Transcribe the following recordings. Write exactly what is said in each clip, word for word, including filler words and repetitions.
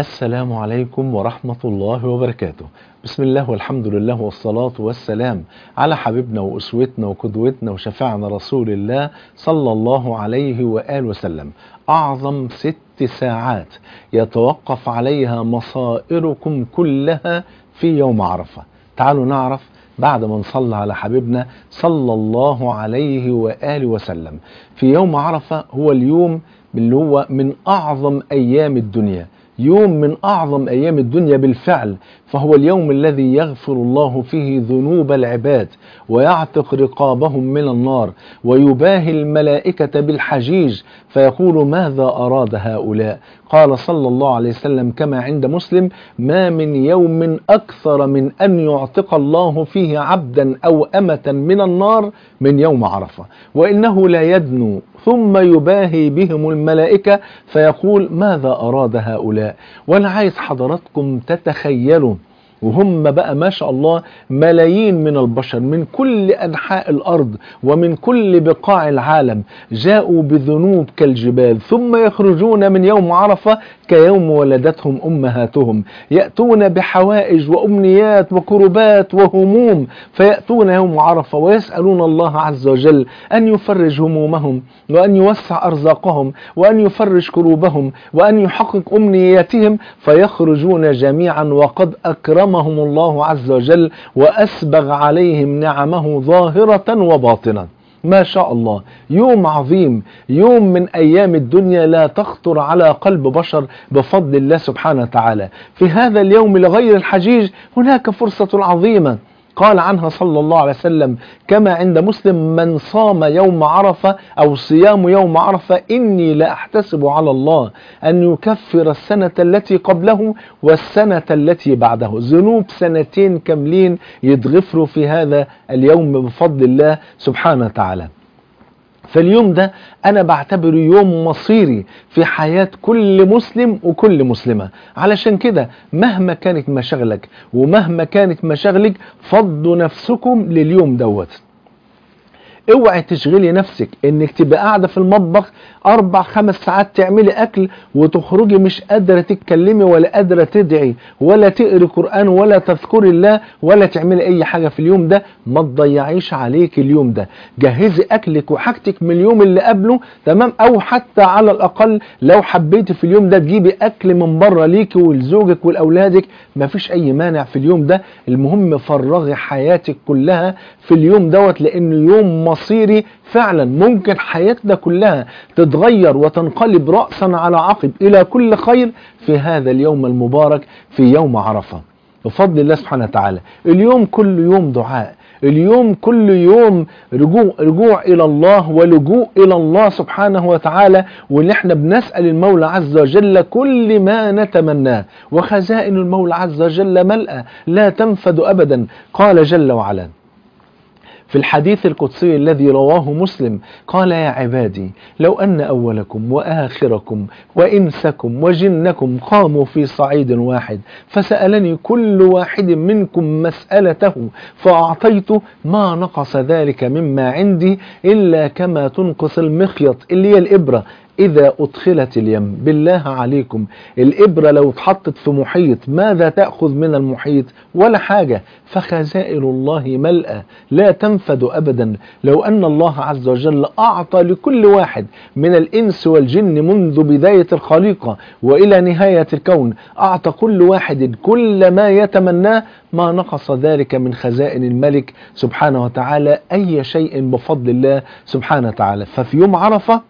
السلام عليكم ورحمة الله وبركاته. بسم الله والحمد لله والصلاة والسلام على حبيبنا وأسوتنا وقدوتنا وشفيعنا رسول الله صلى الله عليه وآله وسلم. أعظم ست ساعات يتوقف عليها مصائركم كلها في يوم عرفة. تعالوا نعرف بعد ما نصلي على حبيبنا صلى الله عليه وآله وسلم. في يوم عرفة هو اليوم اللي هو من أعظم أيام الدنيا، يوم من أعظم أيام الدنيا بالفعل، فهو اليوم الذي يغفر الله فيه ذنوب العباد ويعتق رقابهم من النار ويباهي الملائكة بالحجيج فيقول ماذا أراد هؤلاء؟ قال صلى الله عليه وسلم كما عند مسلم: ما من يوم أكثر من أن يعتق الله فيه عبدا أو أمة من النار من يوم عرفة، وإنه لا يدنو ثم يباهي بهم الملائكة فيقول ماذا أراد هؤلاء. وأنا عايز حضراتكم تتخيلوا وهم بقى ما شاء الله ملايين من البشر من كل أنحاء الأرض ومن كل بقاع العالم جاءوا بذنوب كالجبال، ثم يخرجون من يوم عرفة كيوم ولدتهم أمهاتهم، يأتون بحوائج وأمنيات وكربات وهموم، فيأتون يوم عرفة ويسألون الله عز وجل أن يفرج همومهم وأن يوسع أرزاقهم وأن يفرج كروبهم وأن يحقق أمنياتهم، فيخرجون جميعا وقد أكرمهم الله عز وجل وأسبغ عليهم نعمه ظاهرة وباطنة. ما شاء الله، يوم عظيم، يوم من أيام الدنيا لا تخطر على قلب بشر بفضل الله سبحانه وتعالى. في هذا اليوم لغير الحجيج هناك فرصة عظيمة قال عنها صلى الله عليه وسلم كما عند مسلم: من صام يوم عرفة أو صيام يوم عرفة إني لا أحتسب على الله أن يكفر السنة التي قبله والسنة التي بعده. ذنوب سنتين كاملين يتغفروا في هذا اليوم بفضل الله سبحانه وتعالى. فاليوم ده أنا بعتبره يوم مصيري في حياة كل مسلم وكل مسلمة، علشان كده مهما كانت مشاغلك ومهما كانت مشاغلك فضوا نفسكم لليوم دوت. اوعي تشغلي نفسك انك تبقى قاعده في المطبخ اربع خمس ساعات تعملي اكل وتخرجي مش قادره تتكلمي ولا قادره تدعي ولا تقري قران ولا تذكري الله ولا تعملي اي حاجه في اليوم ده. ما تضيعيش عليك اليوم ده، جهزي اكلك وحاجتك من اليوم اللي قبله، تمام؟ او حتى على الاقل لو حبيتي في اليوم ده تجيبي اكل من بره ليكي ولزوجك ولاولادك، مفيش اي مانع في اليوم ده. المهم فرغي حياتك كلها في اليوم دوت، لانه يوم مصيري فعلا. ممكن حياتنا كلها تتغير وتنقلب رأسا على عقب إلى كل خير في هذا اليوم المبارك في يوم عرفة بفضل الله سبحانه وتعالى. اليوم كل يوم دعاء، اليوم كل يوم رجوع, رجوع إلى الله ولجوء إلى الله سبحانه وتعالى، وإن احنا بنسأل المولى عز وجل كل ما نتمناه، وخزائن المولى عز وجل ملأى لا تنفد أبدا. قال جل وعلا في الحديث القدسي الذي رواه مسلم قال: يا عبادي لو أن أولكم وآخركم وإنسكم وجنكم قاموا في صعيد واحد فسألني كل واحد منكم مسألته فأعطيته ما نقص ذلك مما عندي إلا كما تنقص المخيط اللي هي الإبرة إذا أدخلت اليم. بالله عليكم الإبرة لو اتحطت في محيط ماذا تأخذ من المحيط؟ ولا حاجة. فخزائن الله ملأى لا تنفد أبدا. لو أن الله عز وجل أعطى لكل واحد من الإنس والجن منذ بداية الخليقة وإلى نهاية الكون، أعطى كل واحد كل ما يتمناه، ما نقص ذلك من خزائن الملك سبحانه وتعالى أي شيء بفضل الله سبحانه وتعالى. ففي يوم عرفة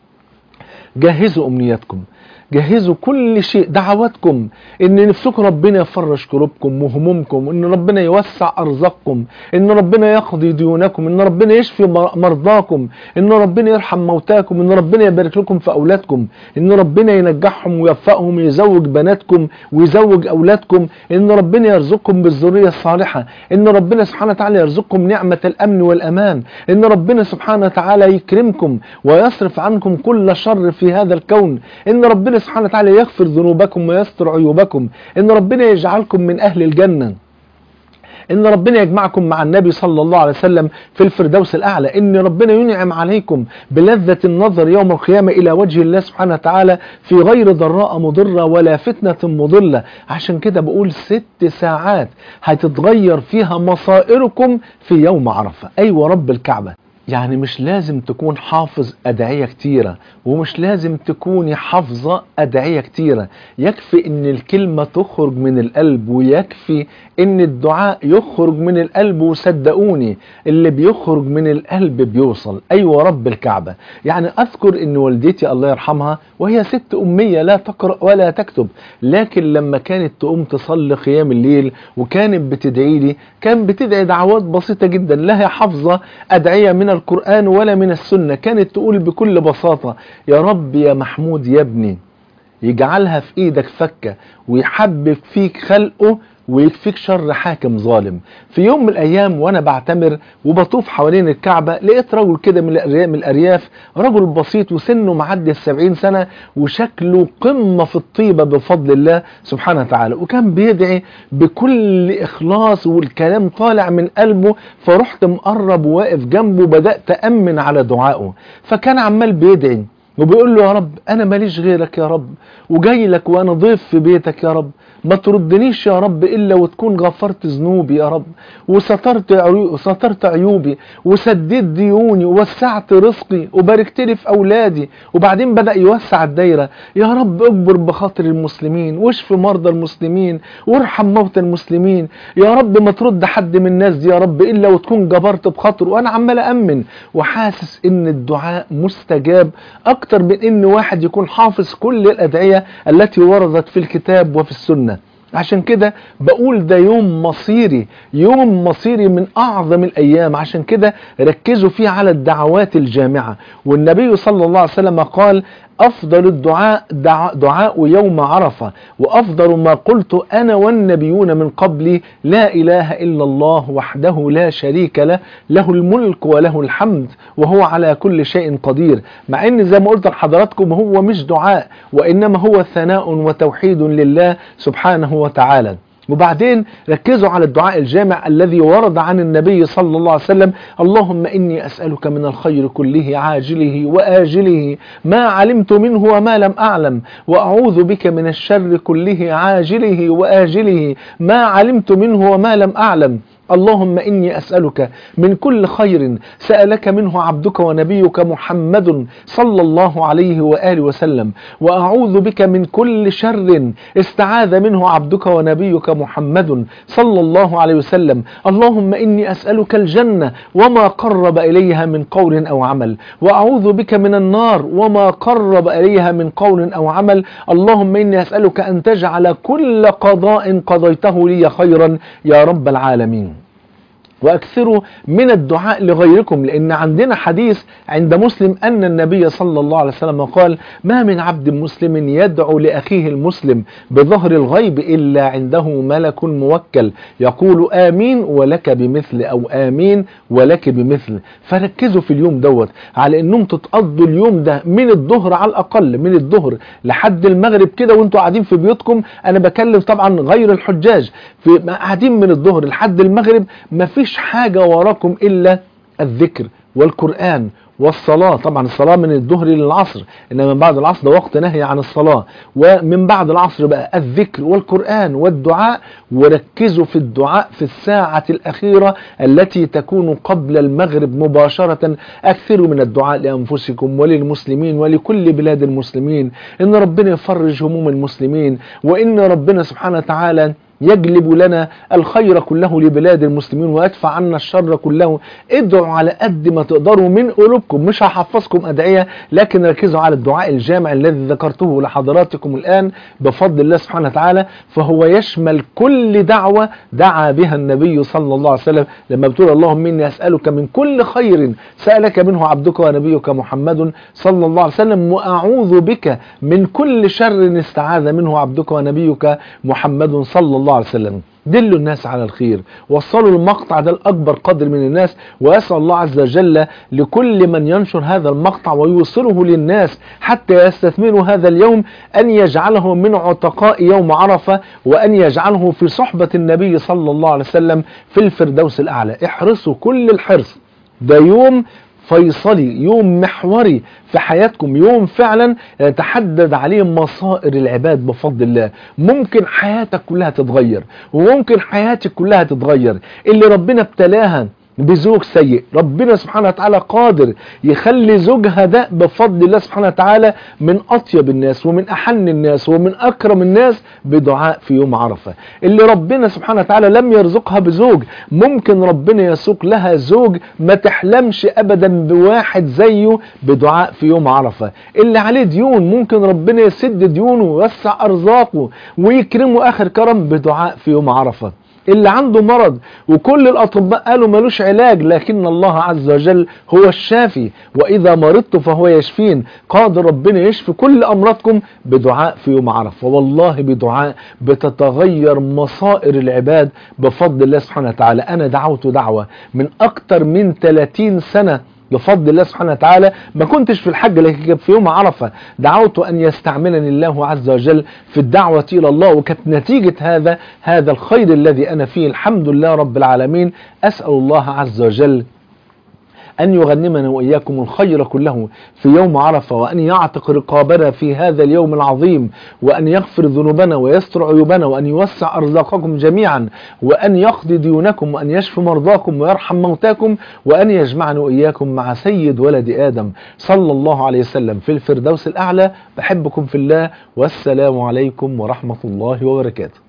جهزوا أمنياتكم، جهزوا كل شيء، دعواتكم، ان نفسكم ربنا يفرج كروبكم وهمومكم، ان ربنا يوسع ارزاقكم، ان ربنا يقضي ديونكم، ان ربنا يشفي مرضاكم، ان ربنا يرحم موتاكم، ان ربنا يبارك لكم في اولادكم، ان ربنا ينجحهم ويوفقهم، يزوج بناتكم ويزوج اولادكم، ان ربنا يرزقكم بالذريه الصالحه، ان ربنا سبحانه وتعالى يرزقكم نعمه الامن والامان، ان ربنا سبحانه وتعالى يكرمكم ويصرف عنكم كل شر في هذا الكون، ان ربنا سبحانه وتعالى يغفر ذنوبكم ويستر عيوبكم، ان ربنا يجعلكم من اهل الجنة، ان ربنا يجمعكم مع النبي صلى الله عليه وسلم في الفردوس الاعلى، ان ربنا ينعم عليكم بلذة النظر يوم القيامة الى وجه الله سبحانه وتعالى في غير ضراء مضرة ولا فتنة مضلة. عشان كده بقول ست ساعات هتتغير فيها مصائركم في يوم عرفة. ايوه رب الكعبة، يعني مش لازم تكون حافظ أدعية كتيرة، ومش لازم تكوني حافظة أدعية كتيرة، يكفي ان الكلمة تخرج من القلب، ويكفي ان الدعاء يخرج من القلب. وصدقوني اللي بيخرج من القلب بيوصل. ايوه رب الكعبة. يعني اذكر ان والدتي الله يرحمها وهي ست امية لا تقرأ ولا تكتب، لكن لما كانت تقوم تصلي قيام الليل وكانت بتدعي لي، كان بتدعي دعوات بسيطة جدا، لا هي حافظة أدعية من القرآن ولا من السنة. كانت تقول بكل بساطة: يا رب يا محمود يا ابني، يجعلها في ايدك فكة ويحبب فيك خلقه ويكفيك شر حاكم ظالم. في يوم من الايام وانا بعتمر وبطوف حوالين الكعبة، لقيت رجل كده من الارياف، رجل بسيط وسنه معدي السبعين سنة وشكله قمة في الطيبة بفضل الله سبحانه وتعالى، وكان بيدعي بكل اخلاص والكلام طالع من قلبه. فرحت مقرب وواقف جنبه، بدأت أأمن على دعائه. فكان عمال بيدعي وبيقول له: يا رب أنا ماليش غيرك يا رب، وجاي لك وأنا ضيف في بيتك يا رب، ما تردنيش يا رب إلا وتكون غفرت ذنوبي يا رب، وسترت وسترت عيوبي، وسددت ديوني، ووسعت رزقي، وباركت لي في أولادي. وبعدين بدأ يوسع الدايرة: يا رب اجبر بخاطر المسلمين، واشف مرضى المسلمين، وارحم موتى المسلمين، يا رب ما ترد حد من الناس دي يا رب إلا وتكون جبرت بخاطره. وأنا عمال أأمن وحاسس إن الدعاء مستجاب أكتر من إن واحد يكون حافظ كل الأدعية التي وردت في الكتاب وفي السنة. عشان كده بقول ده يوم مصيري، يوم مصيري من أعظم الأيام. عشان كده ركزوا فيه على الدعوات الجامعة. والنبي صلى الله عليه وسلم قال: أفضل الدعاء دعاء, دعاء يوم عرفة، وأفضل ما قلت أنا والنبيون من قبلي: لا إله إلا الله وحده لا شريك له، له الملك وله الحمد وهو على كل شيء قدير. مع إن زي ما قلت لحضراتكم هو مش دعاء، وإنما هو ثناء وتوحيد لله سبحانه وتعالى. وبعدين ركزوا على الدعاء الجامع الذي ورد عن النبي صلى الله عليه وسلم: اللهم إني أسألك من الخير كله عاجله وآجله ما علمت منه وما لم أعلم، وأعوذ بك من الشر كله عاجله وآجله ما علمت منه وما لم أعلم. اللهم إني أسألك من كل خير سألك منه عبدك ونبيك محمد صلى الله عليه وآله وسلم، وأعوذ بك من كل شر استعاذ منه عبدك ونبيك محمد صلى الله عليه وسلم. اللهم إني أسألك الجنة وما قرب إليها من قول أو عمل، وأعوذ بك من النار وما قرب إليها من قول أو عمل. اللهم إني أسألك أن تجعل كل قضاء قضيته لي خيرا يا رب العالمين. وأكثروا من الدعاء لغيركم، لأن عندنا حديث عند مسلم أن النبي صلى الله عليه وسلم قال: ما من عبد مسلم يدعو لأخيه المسلم بظهر الغيب إلا عنده ملك موكل يقول آمين ولك بمثل، أو آمين ولك بمثل. فركزوا في اليوم دوت على أنهم تتقضوا اليوم ده من الظهر على الأقل، من الظهر لحد المغرب كده وانتوا قاعدين في بيوتكم. أنا بكلم طبعا غير الحجاج، في قاعدين من الظهر لحد المغرب ما فيش حاجة وراكم إلا الذكر والقرآن والصلاة. طبعا الصلاة من الظهر للعصر، إنما من بعد العصر ده وقت نهي عن الصلاة، ومن بعد العصر بقى الذكر والقرآن والدعاء. وركزوا في الدعاء في الساعة الأخيرة التي تكون قبل المغرب مباشرة. أكثروا من الدعاء لأنفسكم وللمسلمين ولكل بلاد المسلمين، إن ربنا يفرج هموم المسلمين، وإن ربنا سبحانه وتعالى يجلب لنا الخير كله لبلاد المسلمين ويدفع عنا الشر كله. ادعوا على قد ما تقدروا من قلوبكم، مش هحفظكم أدعية، لكن ركزوا على الدعاء الجامع الذي ذكرته لحضراتكم الآن بفضل الله سبحانه وتعالى. فهو يشمل كل دعوة دعا بها النبي صلى الله عليه وسلم، لما بتقول اللهم إني أسألك من كل خير سألك منه عبدك ونبيك محمد صلى الله عليه وسلم، وأعوذ بك من كل شر استعاذ منه عبدك ونبيك محمد صلى الله عليه وسلم. دلوا الناس على الخير، وصلوا المقطع ده لأكبر قدر من الناس. وأسأل الله عز وجل لكل من ينشر هذا المقطع ويوصله للناس حتى يستثمروا هذا اليوم أن يجعله من عتقاء يوم عرفة، وأن يجعله في صحبة النبي صلى الله عليه وسلم في الفردوس الأعلى. احرصوا كل الحرص، ده يوم فيصلي، يوم محوري في حياتكم، يوم فعلا يتحدد عليه مصائر العباد بفضل الله. ممكن حياتك كلها تتغير، وممكن حياتك كلها تتغير. اللي ربنا ابتلاها بزوج سيء، ربنا سبحانه وتعالى قادر يخلي زوجها ده بفضل الله سبحانه وتعالى من أطيب الناس ومن أحن الناس ومن أكرم الناس بدعاء في يوم عرفة. اللي ربنا سبحانه وتعالى لم يرزقها بزوج، ممكن ربنا يسوق لها زوج ما تحلمش أبدا بواحد زيه بدعاء في يوم عرفة. اللي عليه ديون، ممكن ربنا يسد ديونه ويوسع أرزاقه ويكرمه آخر كرم بدعاء في يوم عرفة. اللي عنده مرض وكل الأطباء قالوا ملوش علاج، لكن الله عز وجل هو الشافي، وإذا مرضت فهو يشفين. قادر ربنا يشفي كل أمراضكم بدعاء في يوم عرفة. والله بدعاء بتتغير مصائر العباد بفضل الله سبحانه وتعالى. أنا دعوت دعوة من أكتر من ثلاثين سنة بفضل الله سبحانه وتعالى، ما كنتش في الحج لكن في يوم عرفة دعوت أن يستعملني الله عز وجل في الدعوة إلى الله، وكانت نتيجة هذا هذا الخير الذي أنا فيه الحمد لله رب العالمين. أسأل الله عز وجل أن يغنمنا وإياكم الخير كله في يوم عرفة، وأن يعتق رقابنا في هذا اليوم العظيم، وأن يغفر ذنوبنا ويستر عيوبنا، وأن يوسع أرزاقكم جميعا، وأن يقضي ديونكم، وأن يشفي مرضاكم ويرحم موتاكم، وأن يجمعنا وإياكم مع سيد ولد آدم صلى الله عليه وسلم في الفردوس الأعلى. بحبكم في الله، والسلام عليكم ورحمة الله وبركاته.